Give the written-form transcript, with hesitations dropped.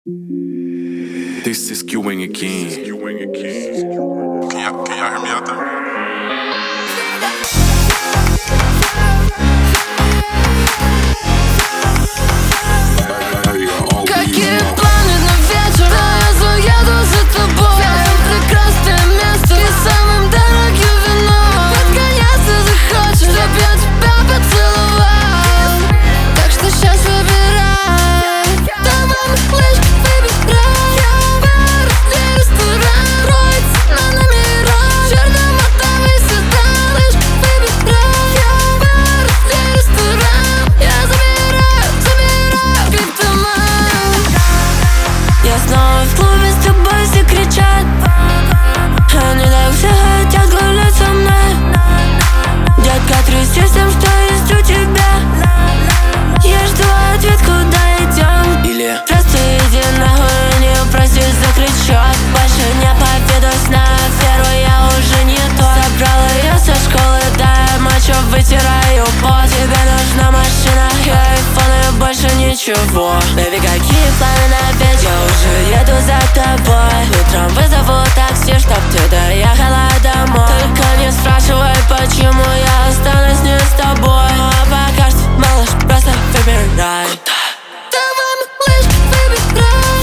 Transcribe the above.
This is Q-Wing again. Can y'all hear me out there? Какие планы на вечер? Я заеду за тобой. Самое прекрасное место и самым дорогим вином. Под конец ты захочешь, чтоб я тебя поцеловал. Так что сейчас выбирай. Давай малыш, выбирай. Бар или ресторан. Трое цена номера. Черно-мотовый седан. Лишь выбирай. Бар или ресторан. Я забираю криптоман. Я снова в клубе с тобой, все кричат. Они так все хотят гулять со мной. Детка, тряси всем, что есть у тебя. Я жду ответ, куда идем. Или Просто иди нахуй, не просись, закричат. Больше не поведусь на аферу, я уже не то. Забрала ее со школы, да, мочу, вытираю пот. Тебе нужна машина и айфон, и больше ничего. Бэби, какие планы на вечер? Я уже еду за тобой. Утром вызову такси, чтоб ты доехала домой. Только не спрашивай, почему я останусь не с тобой. А пока что, малыш, просто выбирай. Давай, малыш, выбирай.